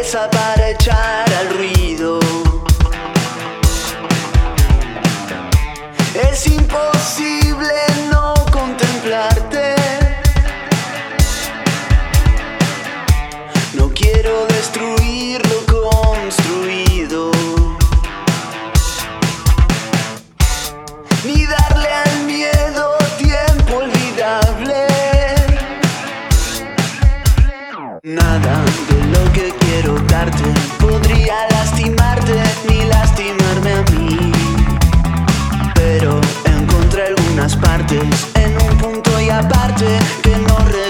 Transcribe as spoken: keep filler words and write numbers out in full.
cabeza para echar al ruido. Es imposible no contemplarte. No quiero destruir lo construido, ni darle al miedo tiempo olvidable. Nada de lo que quiero darte podría lastimarte ni lastimarme a mí, pero encontré algunas partes en un punto y aparte que no